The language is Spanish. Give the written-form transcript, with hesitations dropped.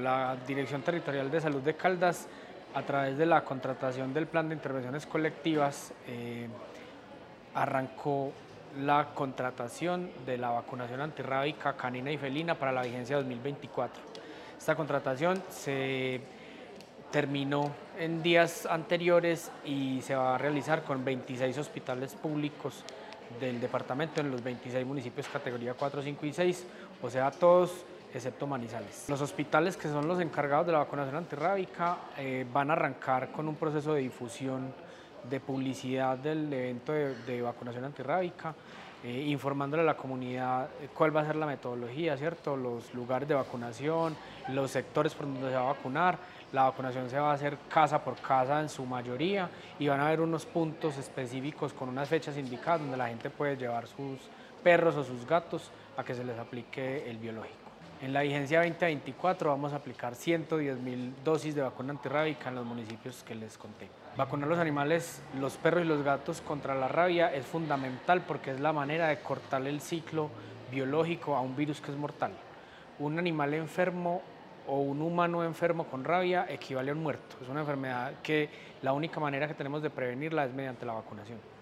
la Dirección Territorial de Salud de Caldas, a través de la contratación del Plan de Intervenciones Colectivas, arrancó la contratación de la vacunación antirrábica canina y felina para la vigencia 2024. Esta contratación se terminó en días anteriores y se va a realizar con 26 hospitales públicos del departamento en los 26 municipios categoría 4, 5 y 6, o sea, todos excepto Manizales. Los hospitales que son los encargados de la vacunación antirrábica van a arrancar con un proceso de difusión de publicidad del evento de vacunación antirrábica, informándole a la comunidad cuál va a ser la metodología, ¿cierto? Los lugares de vacunación, los sectores por donde se va a vacunar. La vacunación se va a hacer casa por casa en su mayoría y van a haber unos puntos específicos con unas fechas indicadas donde la gente puede llevar sus perros o sus gatos a que se les aplique el biológico. En la vigencia 2024 vamos a aplicar 110.000 dosis de vacuna antirrábica en los municipios que les conté. Vacunar los animales, los perros y los gatos contra la rabia es fundamental porque es la manera de cortar el ciclo biológico a un virus que es mortal. Un animal enfermo o un humano enfermo con rabia equivale a un muerto. Es una enfermedad que la única manera que tenemos de prevenirla es mediante la vacunación.